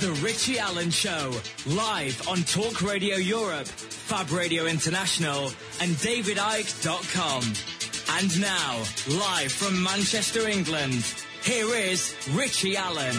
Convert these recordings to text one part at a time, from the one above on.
The Richie Allen Show, live on Talk Radio Europe, Fab Radio International, and DavidIke.com. And now, live from Manchester, England, here is Richie Allen.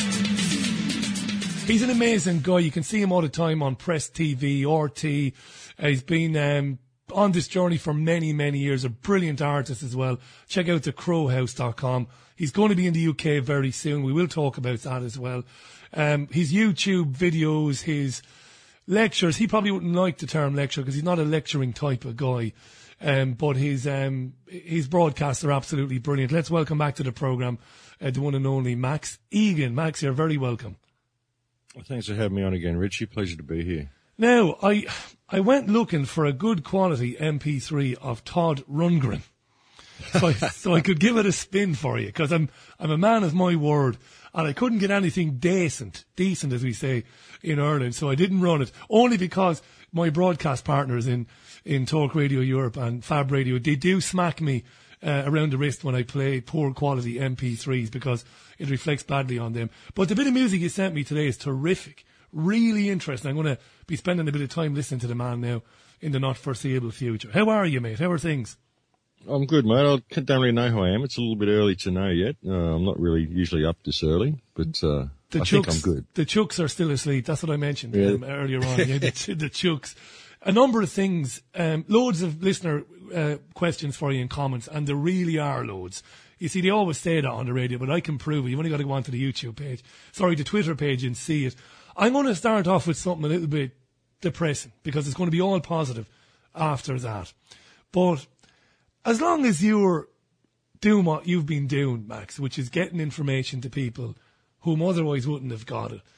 He's an amazing guy. You can see him all the time on Press TV, RT. He's been on this journey for many, many years. A brilliant artist as well. Check out theCrowhouse.com. He's going to be in the UK very soon. We will talk about that as well. His YouTube videos, his lectures, he probably wouldn't like the term lecture because he's not a lecturing type of guy. But his broadcasts are absolutely brilliant. Let's welcome back to the programme the one and only Max Egan. Max, you're very welcome. Well, thanks for having me on again, Richie. Pleasure to be here. Now, I went looking for a good quality MP3 of Todd Rundgren. So I could give it a spin for you, because I'm a man of my word, and I couldn't get anything decent as we say in Ireland, so I didn't run it, only because my broadcast partners in Talk Radio Europe and Fab Radio, they do smack me around the wrist when I play poor quality MP3s, because it reflects badly on them. But the bit of music you sent me today is terrific, really interesting. I'm going to be spending a bit of time listening to the man now in the not foreseeable future. How are you, mate? How are things? I'm good, mate. I don't really know who I am. It's a little bit early to know yet. I'm not really usually up this early, but I think I'm good. The Chooks are still asleep. That's what I mentioned earlier on. Yeah, the Chooks. A number of things, loads of listener questions for you in comments, and there really are loads. You see, they always say that on the radio, but I can prove it. You've only got to go onto the YouTube page, the Twitter page, and see it. I'm going to start off with something a little bit depressing, because it's going to be all positive after that. But as long as you're doing what you've been doing, Max, which is getting information to people whom otherwise wouldn't have got it,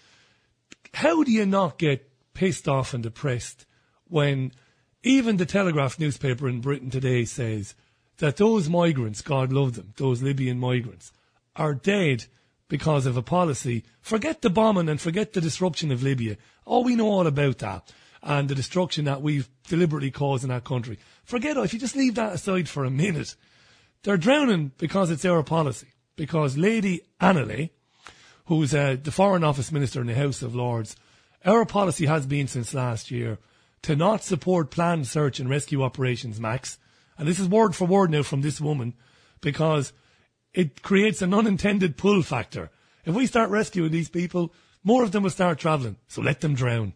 how do you not get pissed off and depressed when even the Telegraph newspaper in Britain today says that those migrants, God love them, those Libyan migrants, are dead because of a policy? Forget the bombing and forget the disruption of Libya. Oh, we know all about that, and the destruction that we've deliberately caused in that country. Forget it. If you just leave that aside for a minute, they're drowning because it's our policy. Because Lady Annalay, who's the Foreign Office Minister in the House of Lords, our policy has been since last year to not support planned search and rescue operations, Max. And this is word for word now from this woman, because it creates an unintended pull factor. If we start rescuing these people, more of them will start travelling. So let them drown.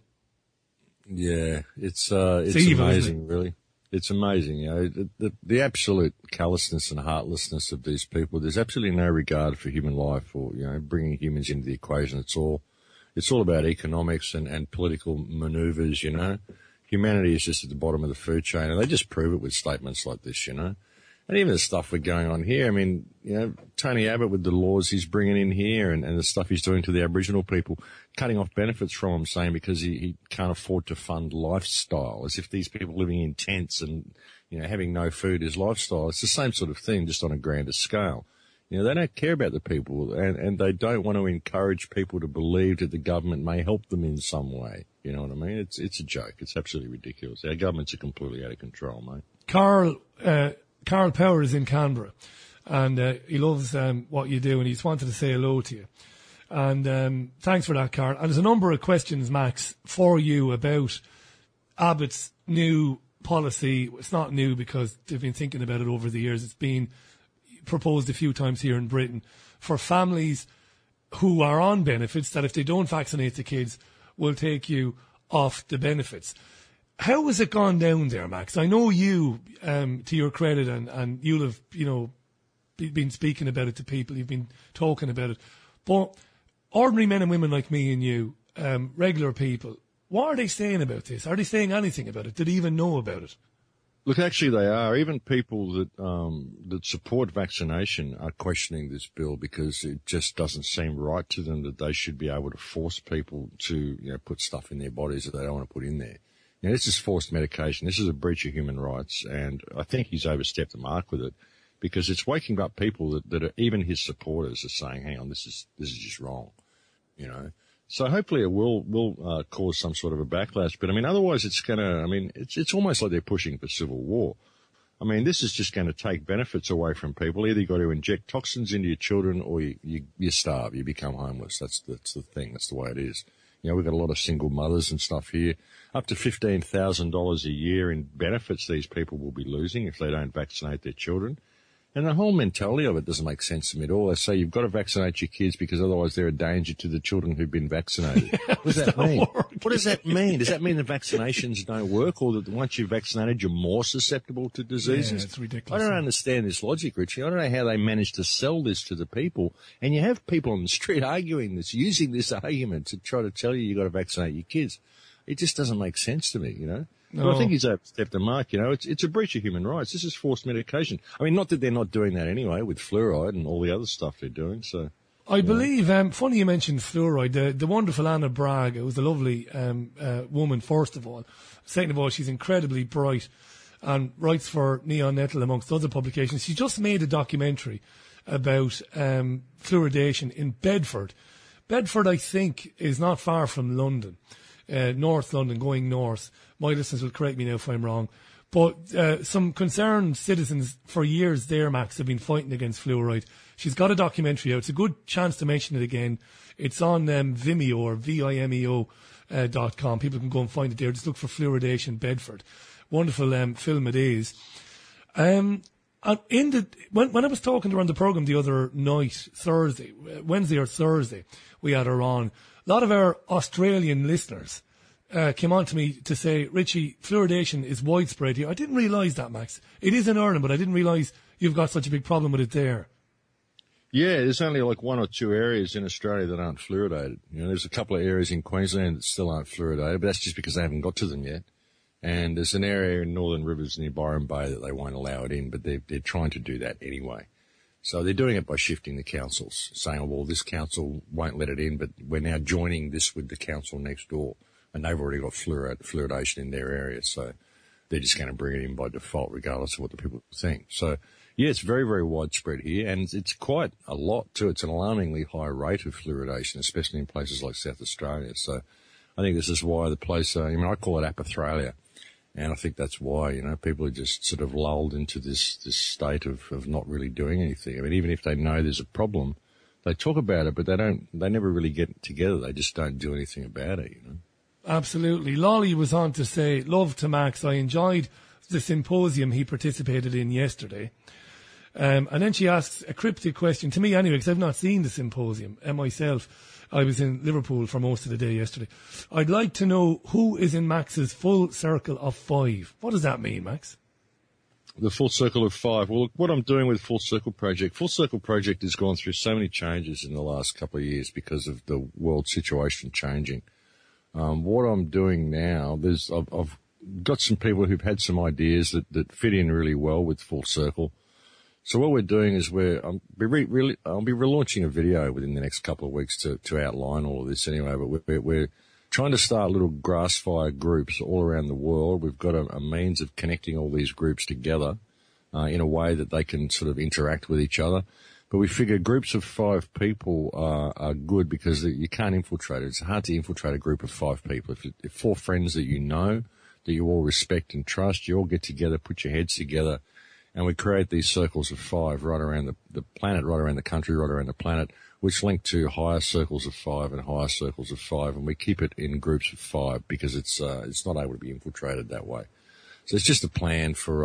Yeah, it's evil, amazing, really. It's amazing, you know, the absolute callousness and heartlessness of these people. There's absolutely no regard for human life or, you know, bringing humans into the equation. It's all about economics and political manoeuvres, you know. Humanity is just at the bottom of the food chain, and they just prove it with statements like this, you know. And even the stuff we're going on here, I mean, you know, Tony Abbott with the laws he's bringing in here and the stuff he's doing to the Aboriginal people, cutting off benefits from them, saying because he can't afford to fund lifestyle, as if these people living in tents and, you know, having no food is lifestyle. It's the same sort of thing, just on a grander scale. You know, they don't care about the people, and they don't want to encourage people to believe that the government may help them in some way. You know what I mean? It's a joke. It's absolutely ridiculous. Our governments are completely out of control, mate. Carl Power is in Canberra, and he loves what you do, and he just wanted to say hello to you. And thanks for that, Carl. And there's a number of questions, Max, for you about Abbott's new policy. It's not new because they've been thinking about it over the years. It's been proposed a few times here in Britain for families who are on benefits, that if they don't vaccinate the kids, will take you off the benefits. How has it gone down there, Max? I know you, to your credit, and you'll have, you know, been speaking about it to people. You've been talking about it. But ordinary men and women like me and you, regular people, what are they saying about this? Are they saying anything about it? Do they even know about it? Look, actually they are. Even people that support vaccination are questioning this bill, because it just doesn't seem right to them that they should be able to force people to, you know, put stuff in their bodies that they don't want to put in there. You know, this is forced medication. This is a breach of human rights, and I think he's overstepped the mark with it, because it's waking up people that are, even his supporters are saying, hang on, this is just wrong, you know. So hopefully it will cause some sort of a backlash. But I mean, otherwise it's almost like they're pushing for civil war. I mean, this is just going to take benefits away from people. Either you've got to inject toxins into your children or you starve, you become homeless. That's the thing. That's the way it is. You know, we've got a lot of single mothers and stuff here. Up to $15,000 a year in benefits these people will be losing if they don't vaccinate their children. And the whole mentality of it doesn't make sense to me at all. They say you've got to vaccinate your kids because otherwise they're a danger to the children who've been vaccinated. What does that mean? What does that mean? Does that mean the vaccinations don't work, or that once you're vaccinated you're more susceptible to diseases? Yeah, it's ridiculous. I don't understand this logic, Richie. I don't know how they managed to sell this to the people. And you have people on the street arguing this, using this argument to try to tell you've got to vaccinate your kids. It just doesn't make sense to me, you know. No. But I think he's overstepped the mark, you know. It's a breach of human rights. This is forced medication. I mean, not that they're not doing that anyway with fluoride and all the other stuff they're doing, so. I believe, funny you mentioned fluoride, the wonderful Anna Bragg, who's a lovely woman, first of all. Second of all, she's incredibly bright and writes for Neon Nettle, amongst other publications. She just made a documentary about fluoridation in Bedford. Bedford, I think, is not far from London. North London, going north. My listeners will correct me now if I'm wrong. But some concerned citizens for years there, Max, have been fighting against fluoride. She's got a documentary out. It's a good chance to mention it again. It's on Vimeo or Vimeo.com. People can go and find it there. Just look for Fluoridation Bedford. Wonderful film it is. When I was talking to her on the programme the other night, Wednesday or Thursday, we had her on. A lot of our Australian listeners came on to me to say, Richie, fluoridation is widespread here. I didn't realise that, Max. It is in Ireland, but I didn't realise you've got such a big problem with it there. Yeah, there's only like one or two areas in Australia that aren't fluoridated. You know, there's a couple of areas in Queensland that still aren't fluoridated, but that's just because they haven't got to them yet. And there's an area in Northern Rivers near Byron Bay that they won't allow it in, but they're trying to do that anyway. So they're doing it by shifting the councils, saying, oh, well, this council won't let it in, but we're now joining this with the council next door. And they've already got fluoridation in their area, so they're just going to bring it in by default, regardless of what the people think. So, yeah, it's very, very widespread here, and it's quite a lot, too. It's an alarmingly high rate of fluoridation, especially in places like South Australia. So I think this is why the place, I call it apothralia. And I think that's why, you know, people are just sort of lulled into this state of not really doing anything. I mean, even if they know there's a problem, they talk about it, but they never really get together. They just don't do anything about it, you know. Absolutely. Lolly was on to say, love to Max. I enjoyed the symposium he participated in yesterday. And then she asks a cryptic question to me anyway, because I've not seen the symposium myself. I was in Liverpool for most of the day yesterday. I'd like to know who is in Max's full circle of 5. What does that mean, Max? The full circle of 5. Well, look, what I'm doing with Full Circle Project has gone through so many changes in the last couple of years because of the world situation changing. What I'm doing now, I've got some people who've had some ideas that fit in really well with Full Circle. So what we're doing is I'll be relaunching a video within the next couple of weeks to outline all of this anyway, but we're trying to start little grass fire groups all around the world. We've got a means of connecting all these groups together, in a way that they can sort of interact with each other. But we figure groups of 5 people are good because you can't infiltrate it. It's hard to infiltrate a group of 5 people. If 4 friends that you know, that you all respect and trust, you all get together, put your heads together, and we create these circles of 5 right around the planet, right around the country, right around the planet, which link to higher circles of 5 and higher circles of 5, and we keep it in groups of 5 because it's not able to be infiltrated that way. So it's just a plan for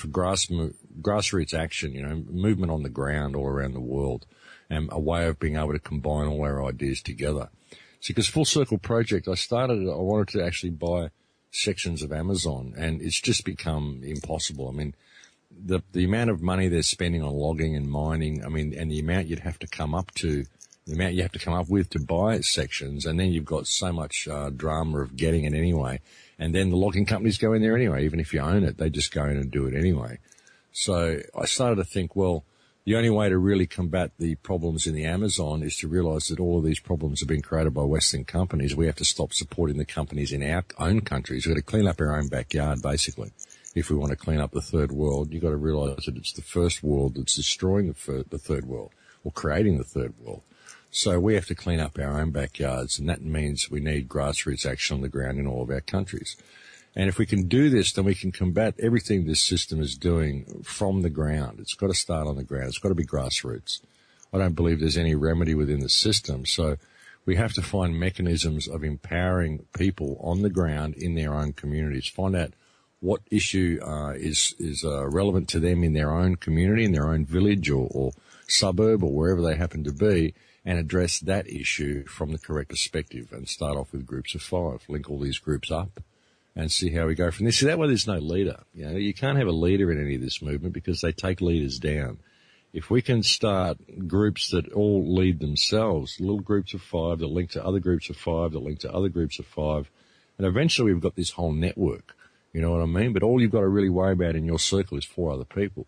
grassroots action, you know, movement on the ground all around the world, and a way of being able to combine all our ideas together. So because Full Circle Project, I wanted to actually buy sections of Amazon, and it's just become impossible. I mean, the amount of money they're spending on logging and mining, I mean, and the amount you'd have to come up with to buy sections, and then you've got so much drama of getting it anyway. And then the logging companies go in there anyway, even if you own it, they just go in and do it anyway. So I started to think, well, the only way to really combat the problems in the Amazon is to realize that all of these problems have been created by Western companies. We have to stop supporting the companies in our own countries. We've got to clean up our own backyard, basically. If we want to clean up the third world, you've got to realize that it's the first world that's destroying the third world, or creating the third world. So we have to clean up our own backyards, and that means we need grassroots action on the ground in all of our countries. And if we can do this, then we can combat everything this system is doing from the ground. It's got to start on the ground. It's got to be grassroots. I don't believe there's any remedy within the system. So we have to find mechanisms of empowering people on the ground in their own communities. Find out what issue is relevant to them in their own community, in their own village or suburb or wherever they happen to be, and address that issue from the correct perspective and start off with groups of 5. Link all these groups up and see how we go from this. See, that way there's no leader. You know, you can't have a leader in any of this movement because they take leaders down. If we can start groups that all lead themselves, little groups of 5 that link to other groups of 5 that link to other groups of 5, and eventually we've got this whole network. You know what I mean? But all you've got to really worry about in your circle is 4 other people.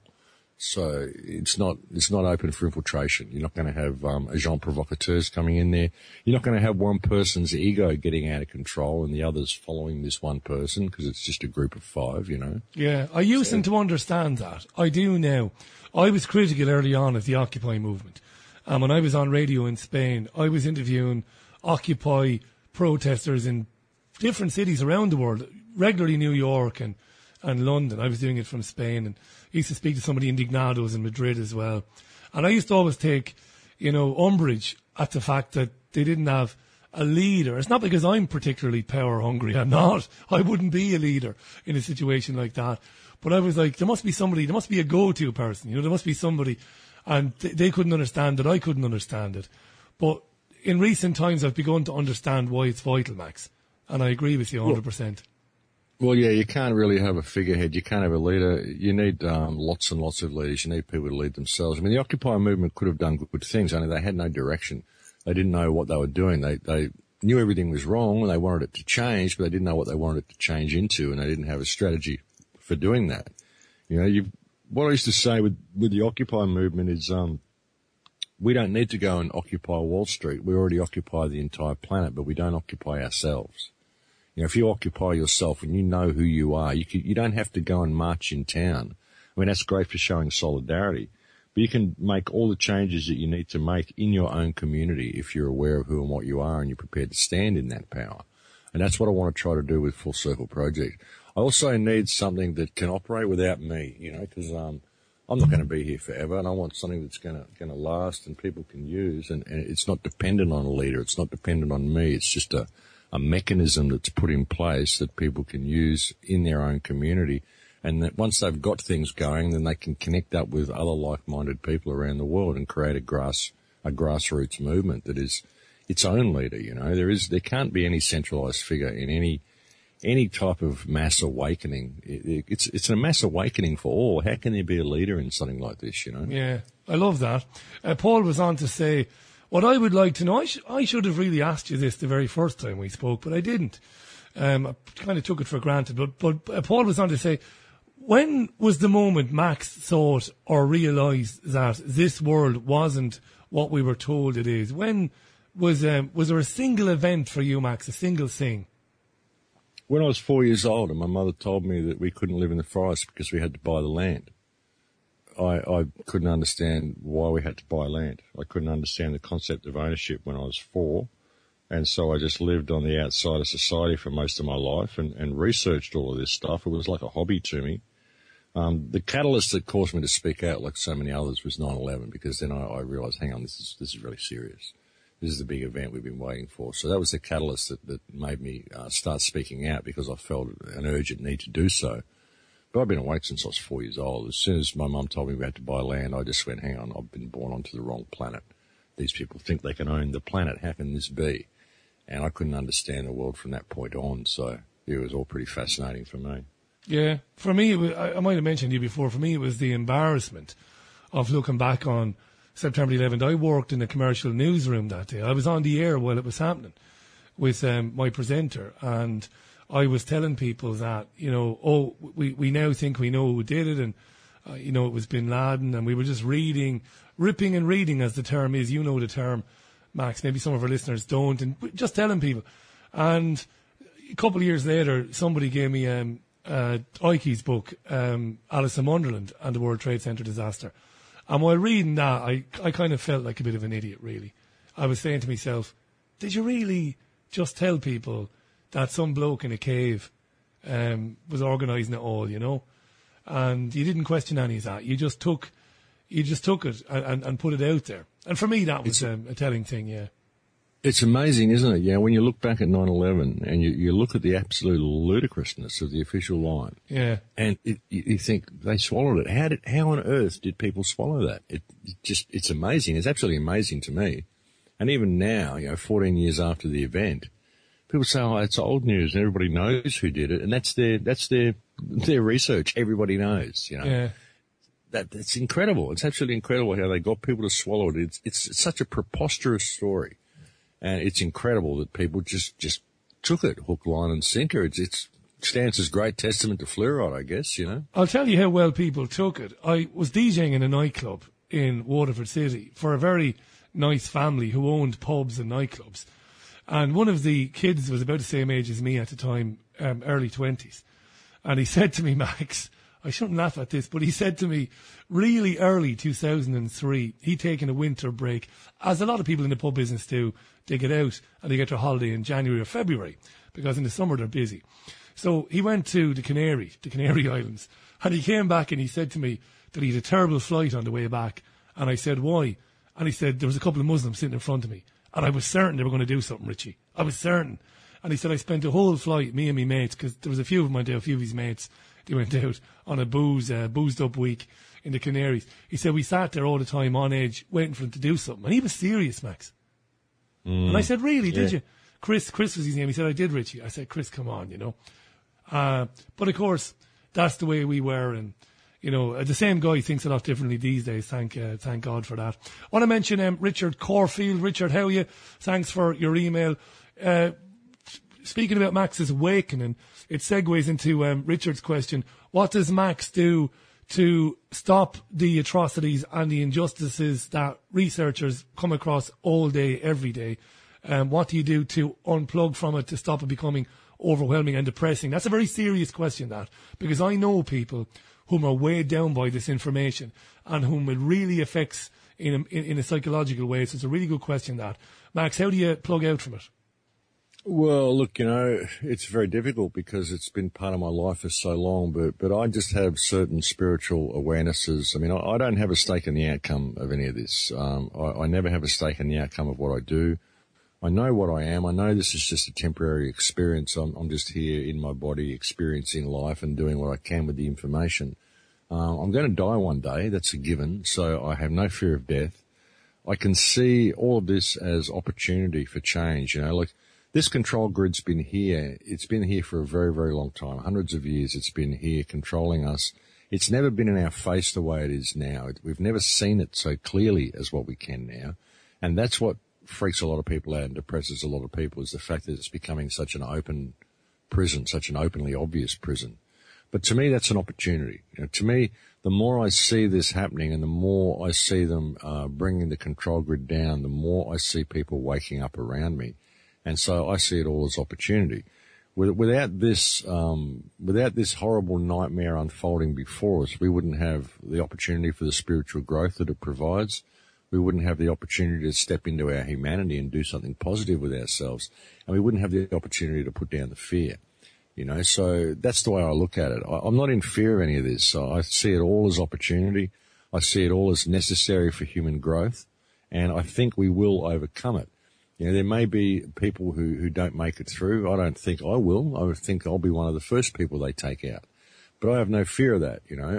So it's not open for infiltration. You're not going to have agents provocateurs coming in there. You're not going to have one person's ego getting out of control and the others following this one person because it's just a group of 5, you know. Yeah, I used to understand that. I do now. I was critical early on of the Occupy movement. When I was on radio in Spain, I was interviewing Occupy protesters in different cities around the world, regularly New York and London. I was doing it from Spain, and I used to speak to somebody Indignados in Madrid as well. And I used to always take, umbrage at the fact that they didn't have a leader. It's not because I'm particularly power hungry. I'm not. I wouldn't be a leader in a situation like that. But I was like, there must be somebody, there must be a go-to person. There must be somebody. And they couldn't understand it. I couldn't understand it. But in recent times, I've begun to understand why it's vital, Max. And I agree with you 100%. Well, yeah, you can't really have a figurehead. You can't have a leader. You need lots and lots of leaders. You need people to lead themselves. I mean, the Occupy movement could have done good things, only they had no direction. They didn't know what they were doing. They knew everything was wrong and they wanted it to change, but they didn't know what they wanted it to change into, and they didn't have a strategy for doing that. What I used to say with the Occupy movement is we don't need to go and occupy Wall Street. We already occupy the entire planet, but we don't occupy ourselves. If you occupy yourself and you know who you are, you don't have to go and march in town. I mean, that's great for showing solidarity, but you can make all the changes that you need to make in your own community if you're aware of who and what you are and you're prepared to stand in that power. And that's what I want to try to do with Full Circle Project. I also need something that can operate without me, because I'm not going to be here forever, and I want something that's going to last and people can use, and it's not dependent on a leader. It's not dependent on me. It's just a mechanism that's put in place that people can use in their own community, and that once they've got things going, then they can connect up with other like-minded people around the world and create a grassroots movement that is its own leader. There can't be any centralized figure in any type of mass awakening. It's a mass awakening for all. How can there be a leader in something like this? Yeah, I love that. Paul was on to say, what I would like to know, I should have really asked you this the very first time we spoke, but I didn't. I kind of took it for granted. But Paul was on to say, when was the moment Max thought or realised that this world wasn't what we were told it is? When was there a single event for you, Max, a single thing? When I was 4 years old and my mother told me that we couldn't live in the forest because we had to buy the land. I couldn't understand why we had to buy land. I couldn't understand the concept of ownership when I was 4. And so I just lived on the outside of society for most of my life and researched all of this stuff. It was like a hobby to me. The catalyst that caused me to speak out like so many others was 9/11, because then I realized, hang on, this is really serious. This is the big event we've been waiting for. So that was the catalyst that made me start speaking out, because I felt an urgent need to do so. But I've been awake since I was 4 years old. As soon as my mum told me we had to buy land, I just went, hang on, I've been born onto the wrong planet. These people think they can own the planet. How can this be? And I couldn't understand the world from that point on. So it was all pretty fascinating for me. Yeah. For me, I might have mentioned to you before, for me it was the embarrassment of looking back on September 11th. I worked in a commercial newsroom that day. I was on the air while it was happening with my presenter, and I was telling people that, we now think we know who did it, and, it was Bin Laden, and we were just ripping and reading, as the term is. You know the term, Max. Maybe some of our listeners don't, and just telling people. And a couple of years later, somebody gave me Ikey's book, Alice in Wonderland and the World Trade Center disaster. And while reading that, I kind of felt like a bit of an idiot, really. I was saying to myself, did you really just tell people that some bloke in a cave was organising it all, you know. And you didn't question any of that. You just took it and put it out there. And for me, that was a telling thing, yeah. It's amazing, isn't it? Yeah, when you look back at 9/11 and you look at the absolute ludicrousness of the official line. Yeah. And you think they swallowed it. How on earth did people swallow that? It's amazing. It's absolutely amazing to me. And even now, 14 years after the event, people say, "Oh, it's old news. Everybody knows who did it," and that's their research. Everybody knows, Yeah. That's incredible. It's absolutely incredible how they got people to swallow it. It's such a preposterous story, and it's incredible that people just took it hook, line, and sinker. It stands as great testament to fluoride, I guess. I'll tell you how well people took it. I was DJing in a nightclub in Waterford City for a very nice family who owned pubs and nightclubs. And one of the kids was about the same age as me at the time, early 20s. And he said to me, Max, I shouldn't laugh at this, but he said to me, really early 2003, he'd taken a winter break. As a lot of people in the pub business do, they get out and they get their holiday in January or February, because in the summer they're busy. So he went to the Canary Islands, and he came back and he said to me that he had a terrible flight on the way back. And I said, why? And he said, there was a couple of Muslims sitting in front of me. And I was certain they were going to do something, Richie. I was certain. And he said, I spent the whole flight, me and my mates, because there was a few of them went out, a few of his mates, they went out on a boozed up week in the Canaries. He said, we sat there all the time on edge, waiting for him to do something. And he was serious, Max. And I said, really, did you? Chris was his name. He said, I did, Richie. I said, Chris, come on, But of course, that's the way we were. And, the same guy thinks a lot differently these days. Thank God for that. I want to mention Richard Corfield. Richard, how are you? Thanks for your email. Speaking about Max's awakening, it segues into Richard's question. What does Max do to stop the atrocities and the injustices that researchers come across all day, every day? What do you do to unplug from it, to stop it becoming overwhelming and depressing? That's a very serious question, that, because I know people whom are weighed down by this information and whom it really affects in a psychological way. So it's a really good question, that. Max, how do you plug out from it? Well, look, it's very difficult because it's been part of my life for so long, but I just have certain spiritual awarenesses. I mean, I don't have a stake in the outcome of any of this. I never have a stake in the outcome of what I do. I know what I am. I know this is just a temporary experience. I'm just here in my body experiencing life and doing what I can with the information. I'm going to die one day. That's a given. So I have no fear of death. I can see all of this as opportunity for change. This control grid's been here. It's been here for a very, very long time. Hundreds of years it's been here controlling us. It's never been in our face the way it is now. We've never seen it so clearly as what we can now. And that's what freaks a lot of people out and depresses a lot of people, is the fact that it's becoming such an open prison, such an openly obvious prison. But to me, that's an opportunity. To me, the more I see this happening and the more I see them bringing the control grid down, the more I see people waking up around me. And so I see it all as opportunity. Without this horrible nightmare unfolding before us, we wouldn't have the opportunity for the spiritual growth that it provides. We wouldn't have the opportunity to step into our humanity and do something positive with ourselves. And we wouldn't have the opportunity to put down the fear. So that's the way I look at it. I'm not in fear of any of this. I see it all as opportunity. I see it all as necessary for human growth. And I think we will overcome it. There may be people who don't make it through. I don't think I will. I think I'll be one of the first people they take out. But I have no fear of that.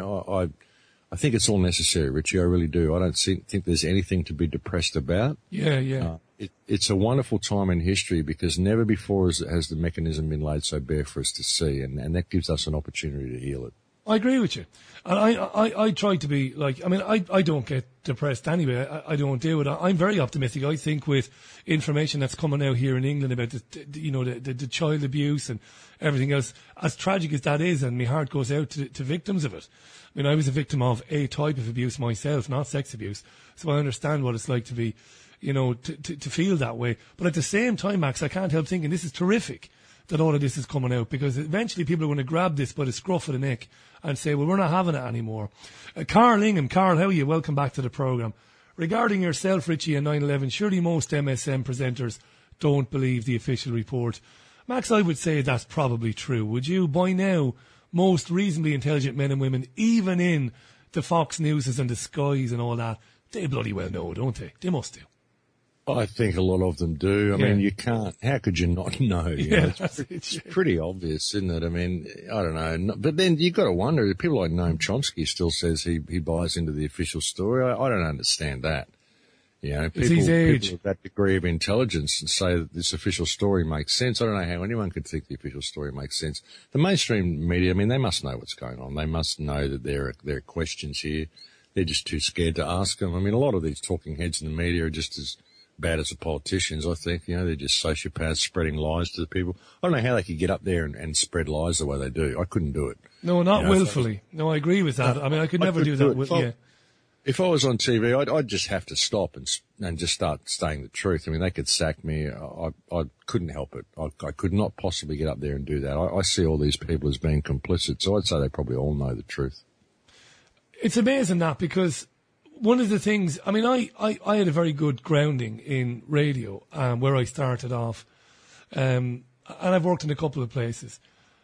I think it's all necessary, Richie. I really do. I don't think there's anything to be depressed about. Yeah. It's a wonderful time in history because never before has the mechanism been laid so bare for us to see, and that gives us an opportunity to heal it. I agree with you. And I try to be I don't get depressed anyway. I don't do it. I'm very optimistic. I think with information that's coming out here in England about the child abuse and everything else, as tragic as that is, and my heart goes out to victims of it. I mean, I was a victim of a type of abuse myself, not sex abuse. So I understand what it's like to be, to feel that way. But at the same time, Max, I can't help thinking this is terrific that all of this is coming out, because eventually people are going to grab this by the scruff of the neck and say, well, we're not having it anymore. Carl Ingham. Carl, how are you? Welcome back to the programme. Regarding yourself, Richie, and 9/11, surely most MSM presenters don't believe the official report. Max, I would say that's probably true. Would you? By now, most reasonably intelligent men and women, even in the Fox Newses and the Skies and all that, they bloody well know, don't they? They must do. I think a lot of them do. I mean, you can't. How could you not know? It's pretty obvious, isn't it? I mean, I don't know. But then you got to wonder. People like Noam Chomsky still says he buys into the official story. I don't understand that. People of that degree of intelligence and say that this official story makes sense. I don't know how anyone could think the official story makes sense. The mainstream media, I mean, they must know what's going on. They must know that there are questions here. They're just too scared to ask them. I mean, a lot of these talking heads in the media are just as bad as the politicians, I think. They're just sociopaths spreading lies to the people. I don't know how they could get up there and spread lies the way they do. I couldn't do it. No, not willfully. No, I agree with that. I mean, I could never do that. If I was on TV, I'd just have to stop and just start saying the truth. I mean, they could sack me. I couldn't help it. I could not possibly get up there and do that. I see all these people as being complicit, so I'd say they probably all know the truth. It's amazing that, because one of the things, I mean, I had a very good grounding in radio where I started off, and I've worked in a couple of places,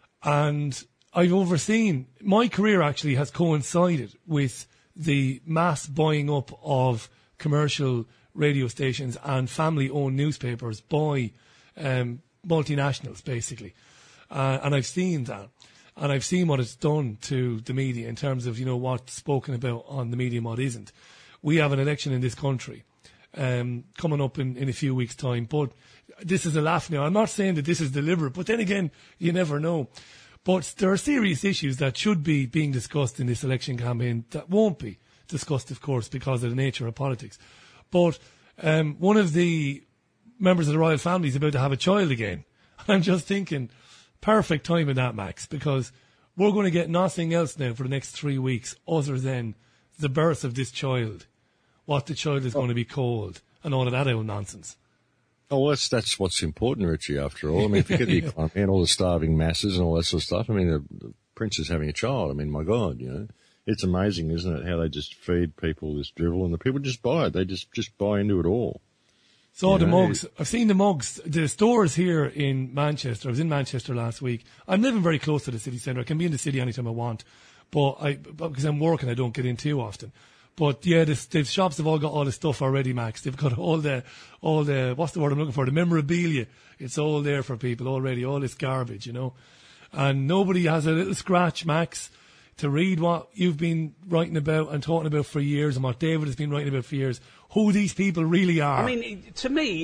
and I've overseen, my career actually has coincided with the mass buying up of commercial radio stations and family-owned newspapers by multinationals, basically. And I've seen that. And I've seen what it's done to the media in terms of, what's spoken about on the media and what isn't. We have an election in this country coming up in a few weeks' time. But this is a laugh now. I'm not saying that this is deliberate, but then again, you never know. But there are serious issues that should be being discussed in this election campaign that won't be discussed, of course, because of the nature of politics. But one of the members of the royal family is about to have a child again. I'm just thinking, perfect time in that, Max, because we're going to get nothing else now for the next 3 weeks other than the birth of this child, what the child is going to be called, and all of that old nonsense. Oh, well, that's what's important, Richie, after all. I mean, forget the economy and all the starving masses and all that sort of stuff. I mean, the prince is having a child. I mean, my God, It's amazing, isn't it, how they just feed people this drivel and the people just buy it. They just buy into it all. So the mugs, I've seen the mugs, the stores here in Manchester. I was in Manchester last week. I'm living very close to the city centre. I can be in the city anytime I want, but because I'm working, I don't get in too often. But yeah, the shops have all got all the stuff already, Max. They've got all the what's the word I'm looking for? The memorabilia. It's all there for people already. All this garbage, and nobody has a little scratch, Max, to read what you've been writing about and talking about for years, and what David has been writing about for years. Who these people really are. I mean, to me,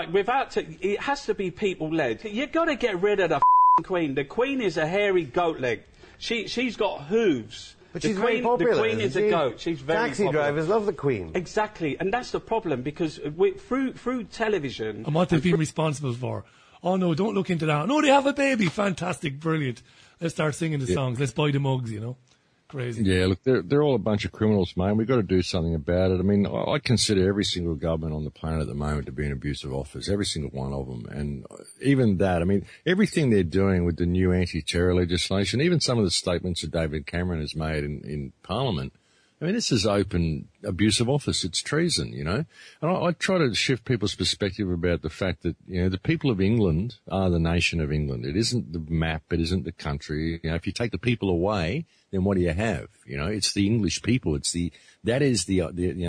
it has to be people-led. You've got to get rid of the Queen. The Queen is a hairy goat leg. She's got hooves. But she's very popular. The Queen is a goat. She's very Taxi popular. drivers love the Queen. Exactly, and that's the problem, because through television... And what they've been responsible for. Oh, no, don't look into that. No, they have a baby. Fantastic, brilliant. Let's start singing the songs. Let's buy the mugs, Crazy. Yeah, look, they're all a bunch of criminals, mate. We've got to do something about it. I mean, I consider every single government on the planet at the moment to be an abusive office, every single one of them. And even that, I mean, everything they're doing with the new anti-terror legislation, even some of the statements that David Cameron has made in Parliament, I mean, this is open abusive office. It's treason, And I try to shift people's perspective about the fact that, the people of England are the nation of England. It isn't the map. It isn't the country. If you take the people away, then what do you have? It's the English people. That is the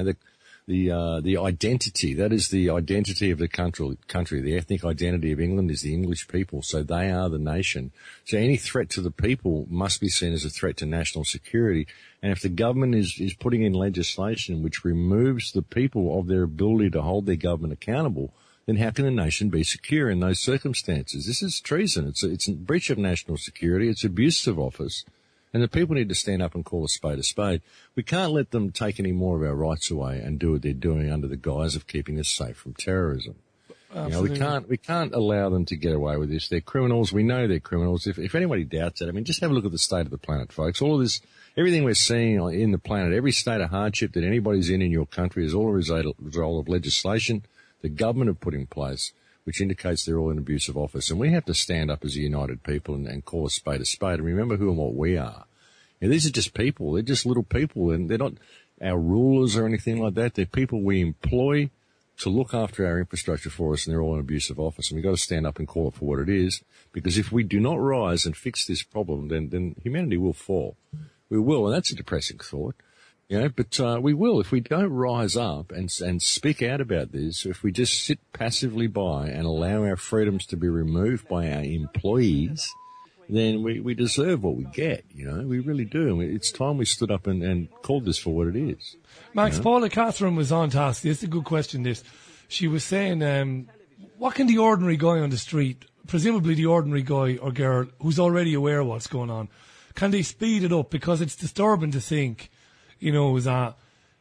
identity. That is the identity of the country. The ethnic identity of England is the English people. So they are the nation. So any threat to the people must be seen as a threat to national security. And if the government is putting in legislation which removes the people of their ability to hold their government accountable, then how can a nation be secure in those circumstances? This is treason. It's a breach of national security. It's abuse of office. And the people need to stand up and call a spade a spade. We can't let them take any more of our rights away and do what they're doing under the guise of keeping us safe from terrorism. Absolutely. We can't allow them to get away with this. They're criminals. We know they're criminals. If anybody doubts that, I mean, just have a look at the state of the planet, folks. All of this, everything we're seeing in the planet, every state of hardship that anybody's in your country is all a result of legislation the government have put in place, which indicates they're all in abusive office. And we have to stand up as a united people and call a spade and remember who and what we are. These are just people. They're just little people, and they're not our rulers or anything like that. They're people we employ to look after our infrastructure for us, and they're all in abusive office. And we've got to stand up and call it for what it is, because if we do not rise and fix this problem, then humanity will fall. We will, and that's a depressing thought. But we will if we don't rise up and speak out about this. If we just sit passively by and allow our freedoms to be removed by our employees, then we deserve what we get. We really do. It's time we stood up and called this for what it is. Max, Paula Catherine was on task. This is a good question. This, she was saying, what can the ordinary guy on the street, presumably the ordinary guy or girl who's already aware of what's going on, can they speed it up? Because it's disturbing to think, that,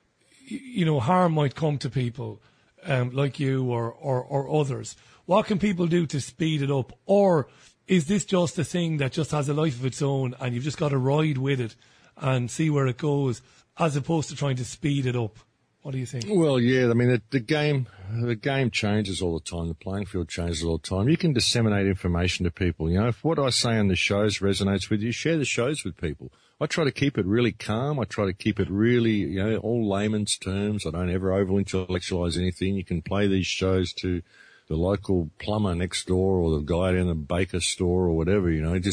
harm might come to people like you or others. What can people do to speed it up? Or is this just a thing that just has a life of its own and you've just got to ride with it and see where it goes, as opposed to trying to speed it up? What do you think? Well, yeah, I mean, the game changes all the time. The playing field changes all the time. You can disseminate information to people. If what I say on the shows resonates with you, share the shows with people. I try to keep it really calm. I try to keep it really, all layman's terms. I don't ever over-intellectualize anything. You can play these shows to the local plumber next door or the guy in the baker store or whatever,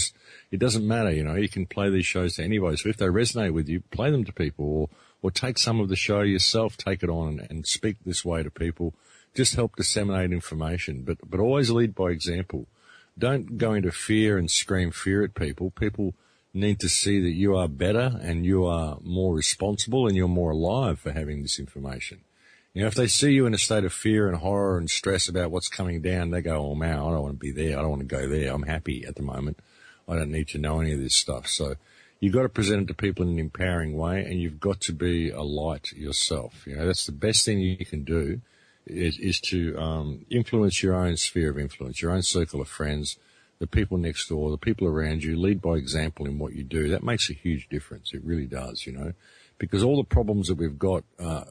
it doesn't matter, you can play these shows to anybody. So if they resonate with you, play them to people or take some of the show yourself, take it on and speak this way to people. Just help disseminate information, but always lead by example. Don't go into fear and scream fear at people. People need to see that you are better and you are more responsible and you're more alive for having this information. If they see you in a state of fear and horror and stress about what's coming down, they go, oh, man, I don't want to be there. I don't want to go there. I'm happy at the moment. I don't need to know any of this stuff. So you've got to present it to people in an empowering way, and you've got to be a light yourself. That's the best thing you can do is to influence your own sphere of influence, your own circle of friends, the people next door, the people around you. Lead by example in what you do. That makes a huge difference. It really does, because all the problems that we've got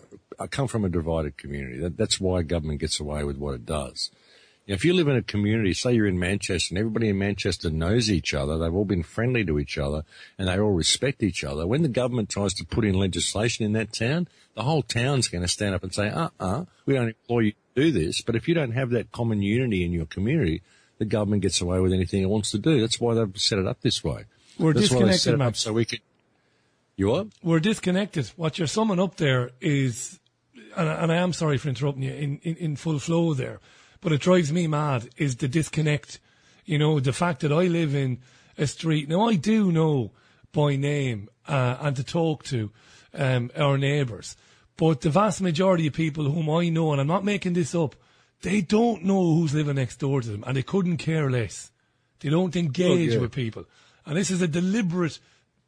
come from a divided community. That's why government gets away with what it does. If you live in a community, say you're in Manchester, and everybody in Manchester knows each other, they've all been friendly to each other, and they all respect each other, when the government tries to put in legislation in that town, the whole town's going to stand up and say, we don't employ you to do this. But if you don't have that common unity in your community, the government gets away with anything it wants to do. That's why they've set it up this way. We're disconnected, Max. So we could... You are? We're disconnected. What you're summing up there is, and I am sorry for interrupting you in full flow there, but it drives me mad, is the disconnect. The fact that I live in a street. Now, I do know by name and to talk to our neighbours, but the vast majority of people whom I know, and I'm not making this up, they don't know who's living next door to them, and they couldn't care less. They don't engage with people. And this is a deliberate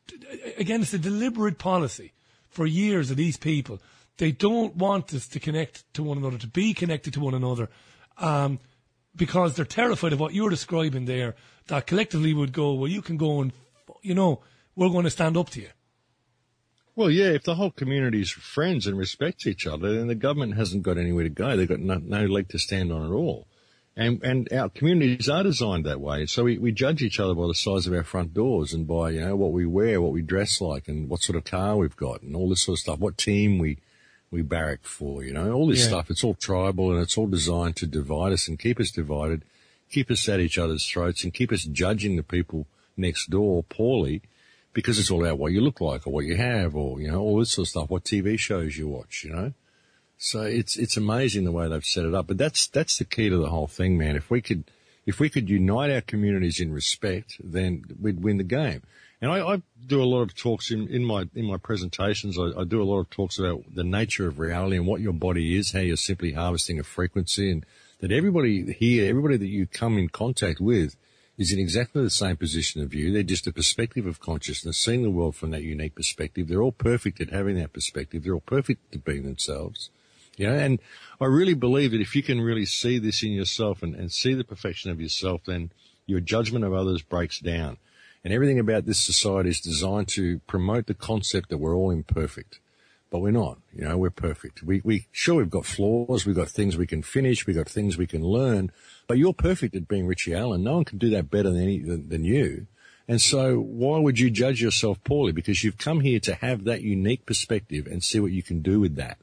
policy for years of these people. They don't want us to connect to one another, to be connected to one another, because they're terrified of what you're describing there, that collectively would go, well, you can go and, we're going to stand up to you. Well, yeah, if the whole community is friends and respects each other, then the government hasn't got anywhere to go. They've got no leg to stand on at all. And our communities are designed that way. So we judge each other by the size of our front doors and by, what we wear, what we dress like, and what sort of car we've got and all this sort of stuff, what team we barrack for, all this stuff. It's all tribal and it's all designed to divide us and keep us divided, keep us at each other's throats and keep us judging the people next door poorly, because it's all about what you look like or what you have or, all this sort of stuff, what TV shows you watch, So it's amazing the way they've set it up. But that's the key to the whole thing, man. If we could unite our communities in respect, then we'd win the game. And I do a lot of talks in my presentations. I do a lot of talks about the nature of reality and what your body is, how you're simply harvesting a frequency, and that everybody here, everybody that you come in contact with is in exactly the same position of view. They're just a perspective of consciousness, seeing the world from that unique perspective. They're all perfect at having that perspective. They're all perfect at being themselves. And I really believe that if you can really see this in yourself and see the perfection of yourself, then your judgment of others breaks down. And everything about this society is designed to promote the concept that we're all imperfect. But we're not. We're perfect. We've got flaws. We've got things we can finish. We've got things we can learn. But you're perfect at being Richie Allen. No one can do that better than you. And so why would you judge yourself poorly? Because you've come here to have that unique perspective and see what you can do with that.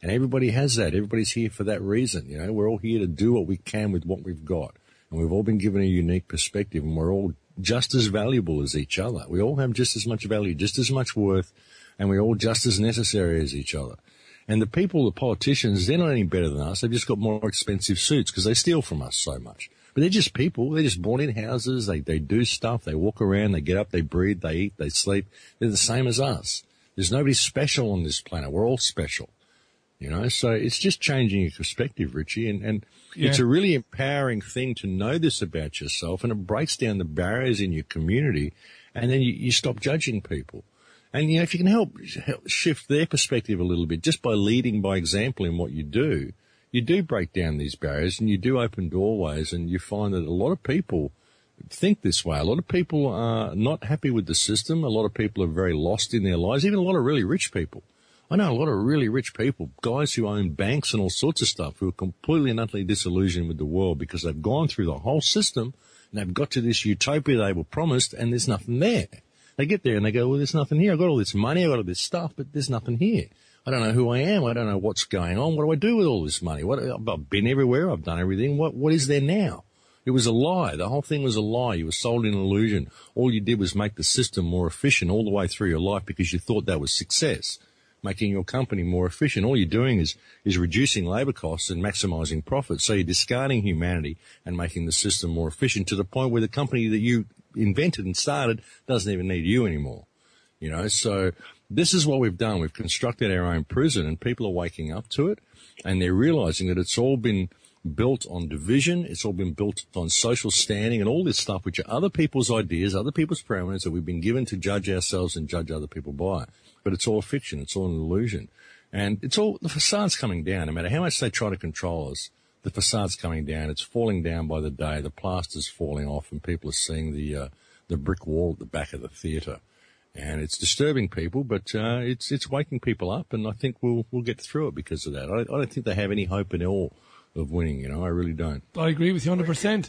And everybody has that. Everybody's here for that reason. You know, we're all here to do what we can with what we've got. And we've all been given a unique perspective, and we're all just as valuable as each other. We all have just as much value, just as much worth, and we're all just as necessary as each other. And the people, the politicians, they're not any better than us. They've just got more expensive suits because they steal from us so much. But they're just people. They're just born in houses. They do stuff. They walk around. They get up. They breathe. They eat. They sleep. They're the same as us. There's nobody special on this planet. We're all special. You know, so it's just changing your perspective, Richie, and it's a really empowering thing to know this about yourself, and it breaks down the barriers in your community, and then you stop judging people. And, you know, if you can help shift their perspective a little bit just by leading by example in what you do break down these barriers, and you do open doorways, and you find that a lot of people think this way. A lot of people are not happy with the system. A lot of people are very lost in their lives, even a lot of really rich people. I know a lot of really rich people, guys who own banks and all sorts of stuff, who are completely and utterly disillusioned with the world because they've gone through the whole system and they've got to this utopia they were promised, and there's nothing there. They get there and they go, well, there's nothing here. I've got all this money, I've got all this stuff, but there's nothing here. I don't know who I am. I don't know what's going on. What do I do with all this money? I've been everywhere. I've done everything. What is there now? It was a lie. The whole thing was a lie. You were sold an illusion. All you did was make the system more efficient all the way through your life because you thought that was success, making your company more efficient. All you're doing is reducing labour costs and maximising profits. So you're discarding humanity and making the system more efficient to the point where the company that you invented and started doesn't even need you anymore. You know, so this is what we've done. We've constructed our own prison, and people are waking up to it, and they're realising that it's all been built on division. It's all been built on social standing and all this stuff, which are other people's ideas, other people's parameters that we've been given to judge ourselves and judge other people by. But it's all fiction. It's all an illusion. And it's all, the facade's coming down. No matter how much they try to control us, the facade's coming down. It's falling down by the day. The plaster's falling off, and people are seeing the brick wall at the back of the theatre. And it's disturbing people, but it's waking people up, and I think we'll get through it because of that. I don't think they have any hope at all of winning, you know. I really don't. I agree with you 100%.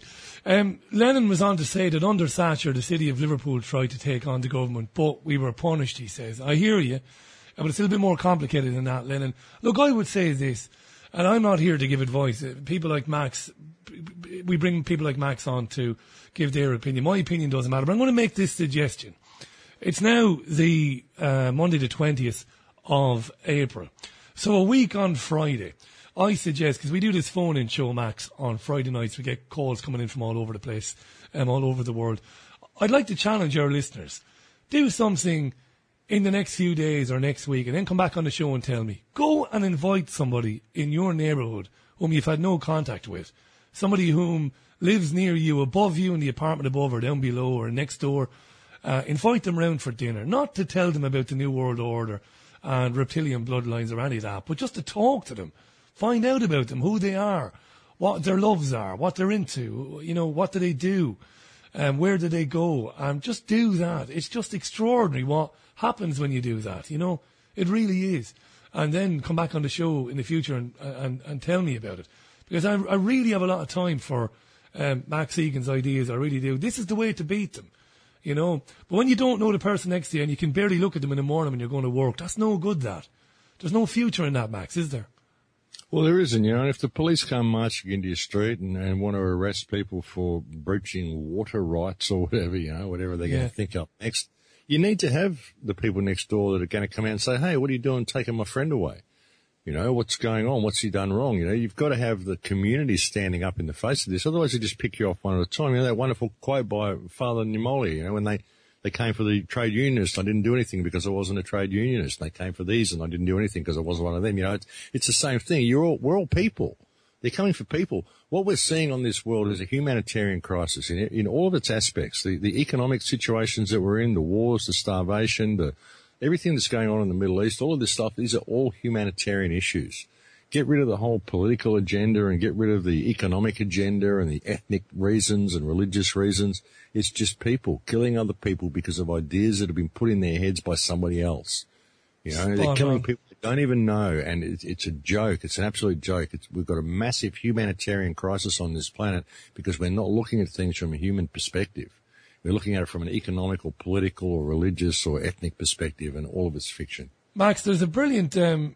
Lennon was on to say that under Thatcher, the city of Liverpool tried to take on the government, but we were punished, he says. I hear you, but it's a little bit more complicated than that, Lennon. Look, I would say this, and I'm not here to give advice. People like Max, we bring people like Max on to give their opinion. My opinion doesn't matter, but I'm going to make this suggestion. It's now the Monday the 20th of April. So a week on Friday, I suggest, because we do this phone-in show, Max, on Friday nights. We get calls coming in from all over the place, all over the world. I'd like to challenge our listeners. Do something in the next few days or next week, and then come back on the show and tell me. Go and invite somebody in your neighbourhood whom you've had no contact with. Somebody whom lives near you, above you in the apartment above or down below or next door. Invite them round for dinner, not to tell them about the New World Order and reptilian bloodlines or any of that, but just to talk to them, find out about them, who they are, what their loves are, what they're into, you know, what do they do, where do they go, and just do that. It's just extraordinary what happens when you do that, you know, it really is. And then come back on the show in the future and tell me about it, because I really have a lot of time for Max Egan's ideas, I really do. This is the way to beat them. You know, but when you don't know the person next to you and you can barely look at them in the morning when you're going to work, that's no good, that. There's no future in that, Max, is there? Well, there isn't, you know. If the police come marching into your street and want to arrest people for breaching water rights or whatever, you know, whatever they're going to think up next, you need to have the people next door that are going to come out and say, hey, what are you doing taking my friend away? You know, what's going on? What's he done wrong? You know, you've got to have the community standing up in the face of this. Otherwise, they just pick you off one at a time. You know, that wonderful quote by Father Nimoli, you know, when they came for the trade unionists, I didn't do anything because I wasn't a trade unionist. They came for these and I didn't do anything because I wasn't one of them. You know, it's the same thing. We're all people. They're coming for people. What we're seeing on this world is a humanitarian crisis in all of its aspects. The economic situations that we're in, the wars, the starvation, everything that's going on in the Middle East, all of this stuff, these are all humanitarian issues. Get rid of the whole political agenda and get rid of the economic agenda and the ethnic reasons and religious reasons. It's just people killing other people because of ideas that have been put in their heads by somebody else. You know, they're killing people that don't even know, and it's a joke. It's an absolute joke. We've got a massive humanitarian crisis on this planet because we're not looking at things from a human perspective. We're looking at it from an economical, political, or religious or ethnic perspective, and all of it's fiction. Max, there's a brilliant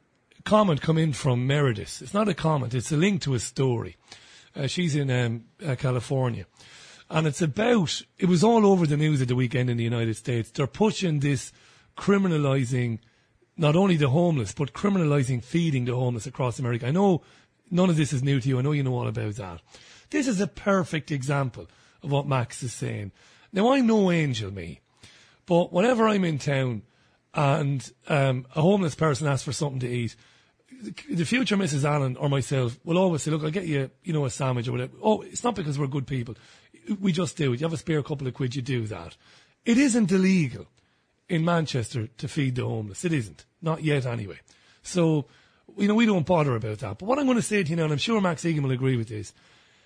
comment come in from Meredith. It's not a comment, it's a link to a story. She's in California. And it's about, it was all over the news at the weekend in the United States. They're pushing this criminalising not only the homeless, but criminalising feeding the homeless across America. I know none of this is new to you. I know you know all about that. This is a perfect example of what Max is saying. Now, I'm no angel, me. But whenever I'm in town and a homeless person asks for something to eat, the future Mrs. Allen or myself will always say, look, I'll get you, a sandwich or whatever. Oh, it's not because we're good people. We just do it. You have a spare couple of quid, you do that. It isn't illegal in Manchester to feed the homeless. It isn't. Not yet, anyway. So, we don't bother about that. But what I'm going to say to you now, and I'm sure Max Egan will agree with this,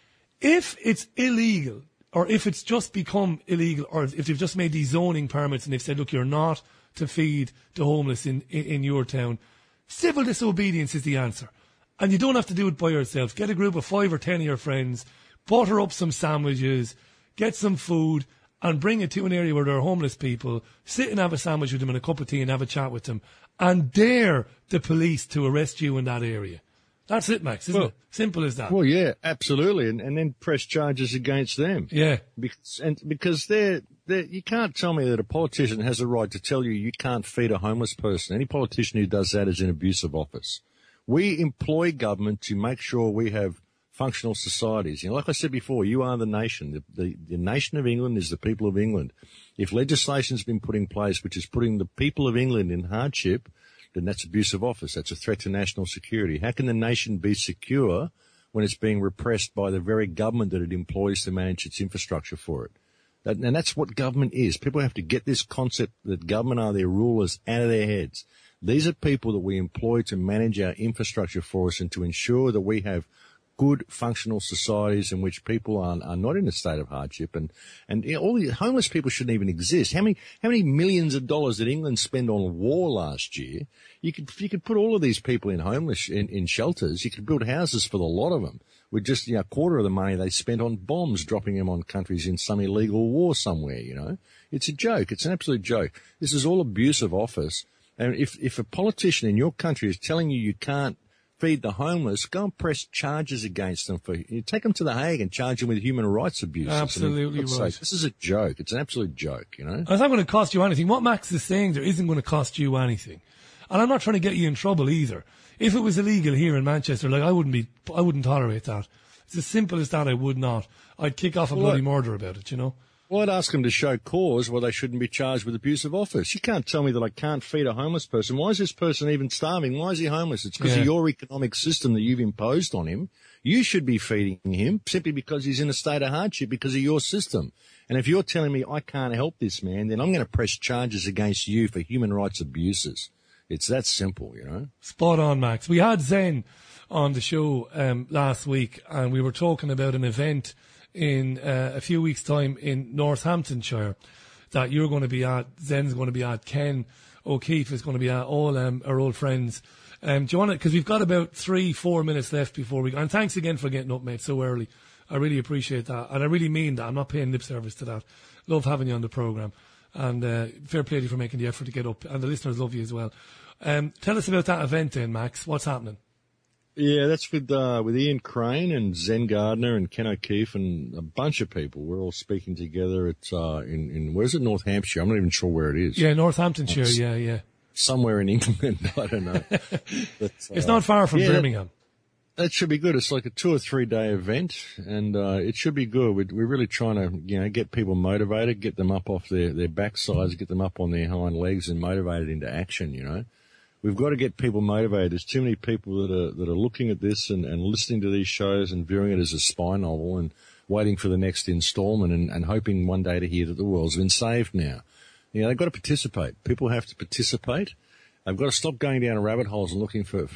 if it's illegal, or if it's just become illegal, or if they've just made these zoning permits and they've said, look, you're not to feed the homeless in your town, civil disobedience is the answer. And you don't have to do it by yourself. Get a group of 5 or 10 of your friends, butter up some sandwiches, get some food, and bring it to an area where there are homeless people, sit and have a sandwich with them and a cup of tea and have a chat with them, and dare the police to arrest you in that area. That's it, Max, isn't it? Simple as that. Well, yeah, absolutely. And then press charges against them. Yeah. Because you can't tell me that a politician has a right to tell you can't feed a homeless person. Any politician who does that is in abuse of office. We employ government to make sure we have functional societies. Like I said before, you are the nation. The nation of England is the people of England. If legislation's been put in place which is putting the people of England in hardship, then that's abuse of office. That's a threat to national security. How can the nation be secure when it's being repressed by the very government that it employs to manage its infrastructure for it? And that's what government is. People have to get this concept that government are their rulers out of their heads. These are people that we employ to manage our infrastructure for us and to ensure that we have good functional societies in which people are not in a state of hardship, and all the homeless people shouldn't even exist. How many millions of dollars did England spend on war last year? You could put all of these people in shelters. You could build houses for the lot of them with just a quarter of the money they spent on bombs, dropping them on countries in some illegal war somewhere. It's a joke. It's an absolute joke. This is all abuse of office. And if a politician in your country is telling you can't feed the homeless, go and press charges against them take them to The Hague and charge them with human rights abuse. Absolutely right. This is a joke. It's an absolute joke, It's not going to cost you anything. What Max is saying there isn't going to cost you anything. And I'm not trying to get you in trouble either. If it was illegal here in Manchester, I wouldn't tolerate that. It's as simple as that. I would not. I'd kick off a bloody murder about it, Well, I'd ask them to show cause why they shouldn't be charged with abuse of office. You can't tell me that I can't feed a homeless person. Why is this person even starving? Why is he homeless? It's because of your economic system that you've imposed on him. You should be feeding him simply because he's in a state of hardship because of your system. And if you're telling me I can't help this man, then I'm going to press charges against you for human rights abuses. It's that simple, Spot on, Max. We had Zen on the show last week, and we were talking about an event in a few weeks' time in Northamptonshire that you're going to be at, Zen's going to be at, Ken O'Keefe is going to be at, all our old friends. Do you want to, because we've got about 3-4 minutes left before we go, and thanks again for getting up, mate, so early. I really appreciate that, and I really mean that. I'm not paying lip service to that. Love having you on the programme, and fair play to you for making the effort to get up, and the listeners love you as well. Tell us about that event then, Max. What's happening? Yeah, that's with Ian Crane and Zen Gardner and Ken O'Keefe and a bunch of people. We're all speaking together at in where's it, North Hampshire? I'm not even sure where it is. Yeah, Northamptonshire. Yeah. Somewhere in England, I don't know. But, it's not far from Birmingham. That should be good. It's like a 2 or 3 day event, and it should be good. We're really trying to get people motivated, get them up off their backsides, get them up on their hind legs, and motivated into action. We've got to get people motivated. There's too many people that are looking at this and listening to these shows and viewing it as a spy novel and waiting for the next installment and hoping one day to hear that the world's been saved now. They've got to participate. People have to participate. They've got to stop going down rabbit holes and looking for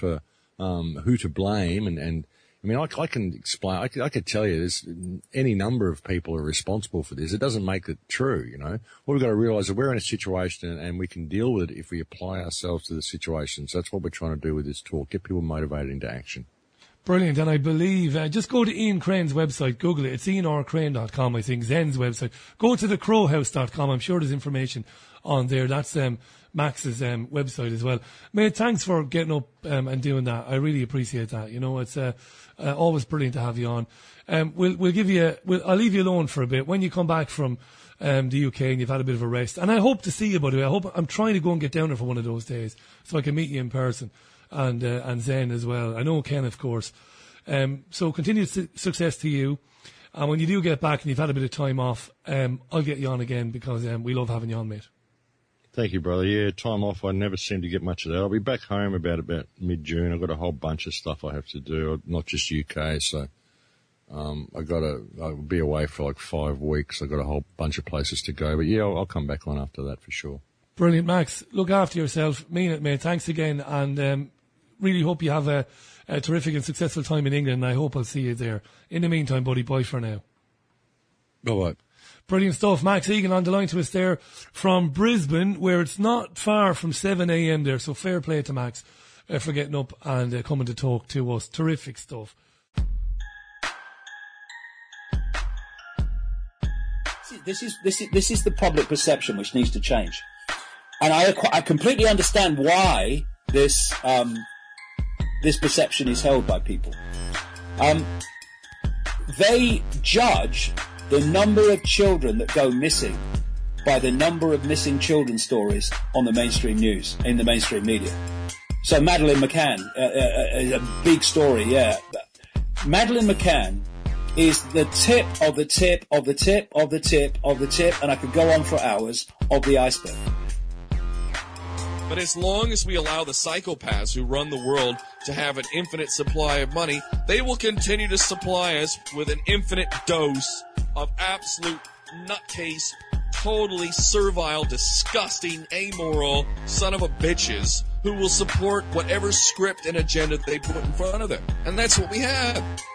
who to blame. And I mean, I can explain. I could tell you there's any number of people are responsible for this. It doesn't make it true, What we've got to realise is we're in a situation and we can deal with it if we apply ourselves to the situation. So that's what we're trying to do with this talk, get people motivated into action. Brilliant, and I believe, just go to Ian Crane's website, Google it, it's ianrcrane.com, I think, Zen's website. Go to thecrowhouse.com, I'm sure there's information on there. That's Max's website as well. Mate, thanks for getting up and doing that. I really appreciate that. You know, it's always brilliant to have you on. I'll leave you alone for a bit. When you come back from the UK and you've had a bit of a rest, and I hope to see you, by the way. I'm trying to go and get down there for one of those days so I can meet you in person. And Zen as well. I know Ken, of course. So continued success to you. And when you do get back and you've had a bit of time off, I'll get you on again because we love having you on, mate. Thank you, brother. Yeah, time off. I never seem to get much of that. I'll be back home about mid-June. I've got a whole bunch of stuff I have to do, not just UK. So I'll be away for like 5 weeks. I've got a whole bunch of places to go. But yeah, I'll come back on after that for sure. Brilliant, Max. Look after yourself. Mean it, mate. Thanks again. And really hope you have a terrific and successful time in England. I hope I'll see you there. In the meantime, buddy, bye for now. Bye-bye. Brilliant stuff. Max Egan on the line to us there from Brisbane, where it's not far from 7 a.m. there. So fair play to Max for getting up and coming to talk to us. Terrific stuff. This is the public perception which needs to change. And I completely understand why this perception is held by people. They judge the number of children that go missing by the number of missing children stories on the mainstream news, in the mainstream media. So Madeleine McCann, a big story, yeah. Madeleine McCann is the tip of the tip of the tip of the tip of the tip, and I could go on for hours, of the iceberg. But as long as we allow the psychopaths who run the world to have an infinite supply of money, they will continue to supply us with an infinite dose of absolute nutcase, totally servile, disgusting, amoral son of a bitches who will support whatever script and agenda they put in front of them. And that's what we have.